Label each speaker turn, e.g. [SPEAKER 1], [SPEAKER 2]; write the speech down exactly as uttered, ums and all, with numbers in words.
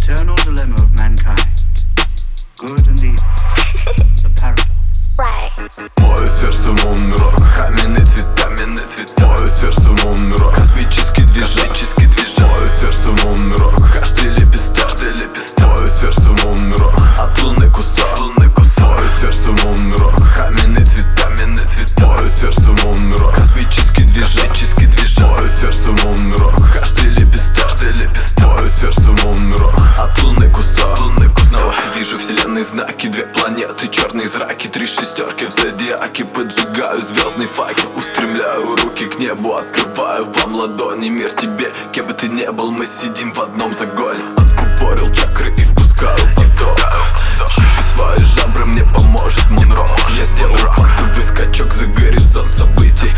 [SPEAKER 1] eternal dilemma of mankind, good and evil, the paradox.
[SPEAKER 2] Right.
[SPEAKER 3] Мое сердце мунрок, каменный цвет, каменный цвет. Мое сердце мунрок, космический движок, космический движок. Мое сердце мунрок, каждый лепесток, каждый лепесток. Мое сердце мунрок, от луны кусок, луны кусок. Мое сердце мунрок, каменный цвет, каменный цвет. Мое сердце мунрок, космический движок, космический движок. Мое сердце мунрок, каждый лепесток, каждый лепесток. Мое сердце мунрок, от луны кусок, луны кусок. Снова вижу вселенные знаки, две планеты, черные зраки, три шестерки в зодиаке. Поджигаю звездный факел, устремляю руки к небу, открываю вам ладони. Мир тебе, кем бы ты ни был, мы сидим в одном загоне. Откупорил чакры и впускаю поток. Чищу свои жабры, мне поможет мунрок. Я сделал квантовый скачок за горизонт событий.